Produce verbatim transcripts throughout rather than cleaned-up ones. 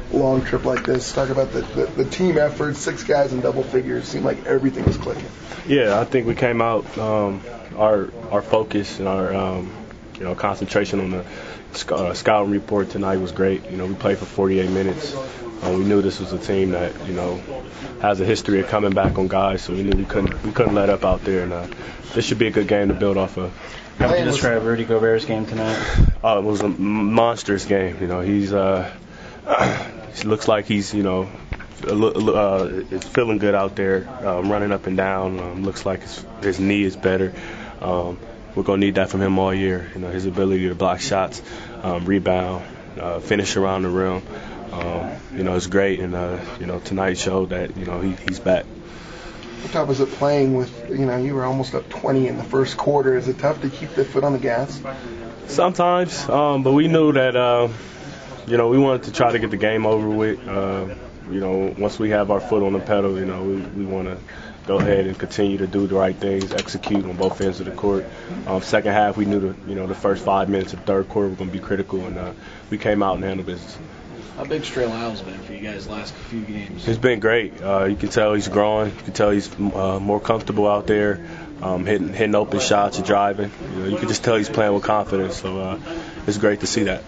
long trip like this. Talk about the, the, the team effort, six guys in double figures. Seemed like everything was clicking. Yeah, I think we came out, um, our our focus and our um, you know concentration on the sc- uh, scouting report tonight was great. You know, we played for forty-eight minutes. Uh, we knew this was a team that you know has a history of coming back on guys, so we knew we couldn't we couldn't let up out there, and uh, this should be a good game to build off of. How would you describe Rudy Gobert's game tonight? Uh, it was a monstrous game. You know, he's uh, he looks like he's you know. Uh, is feeling good out there, um, running up and down. Um, looks like his, his knee is better. Um, we're gonna need that from him all year. You know, his ability to block shots, um, rebound, uh, finish around the rim. Um, you know, it's great. And uh, you know, tonight showed that you know he, he's back. How tough is it playing with? You know, you were almost up twenty in the first quarter. Is it tough to keep the foot on the gas? Sometimes, um, but we knew that. Uh, you know, we wanted to try to get the game over with. Uh, You know, once we have our foot on the pedal, you know, we, we want to go ahead and continue to do the right things, execute on both ends of the court. Um, second half, we knew the you know the first five minutes of the third quarter were going to be critical, and uh, we came out and handled business. How big Trey Lyles been for you guys last few games? It's been great. Uh, you can tell he's growing. You can tell he's uh, more comfortable out there, um, hitting hitting open shots and driving. You know, you can just tell he's playing with confidence. So uh, it's great to see that.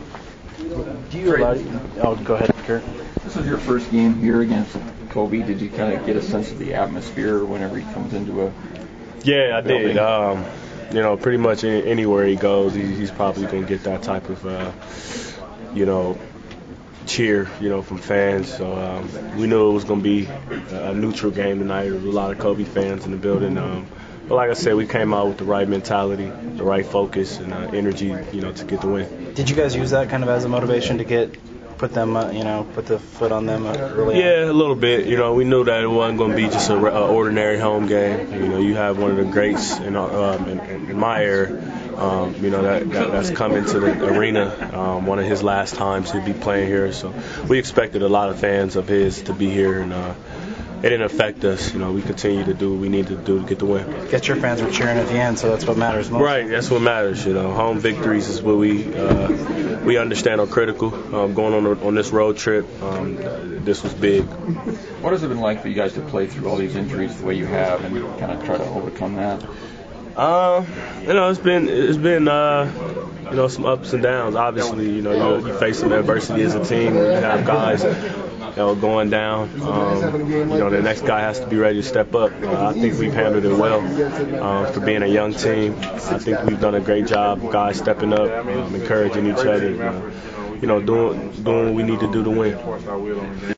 Do you allow? Oh, go ahead, Kurt. This is your first game here against Kobe. Did you kind of get a sense of the atmosphere whenever he comes into a Yeah, I building? did. Um, you know, pretty much anywhere he goes, he, he's probably going to get that type of, uh, you know, cheer, you know, from fans. So um, we knew it was going to be a neutral game tonight. There was a lot of Kobe fans in the building. Um, but like I said, we came out with the right mentality, the right focus, and uh, energy, you know, to get the win. Did you guys use that kind of as a motivation to get? Put them, uh, you know, put the foot on them uh, early Yeah, on? a little bit. You know, we knew that it wasn't going to be just an ordinary home game. You know, you have one of the greats in, um, in, in my era, um, you know, that, that that's come into the arena. Um, one of his last times he'd be playing here. So we expected a lot of fans of his to be here, and uh, it didn't affect us. You know, we continue to do what we need to do to get the win. Guess your fans were cheering at the end, so that's what matters most. Right, that's what matters. You know, home victories is what we uh, we understand are critical. Um, going on on this road trip, um, this was big. What has it been like for you guys to play through all these injuries the way you have and kind of try to overcome that? Uh, you know, it's been it's been uh, you know some ups and downs. Obviously, you know you, you face some adversity as a team. You have guys, you know, going down. Um, you know, the next guy has to be ready to step up. Uh, I think we've handled it well uh, for being a young team. I think we've done a great job. Guys stepping up, um, encouraging each other. Uh, you know, doing doing what we need to do to win.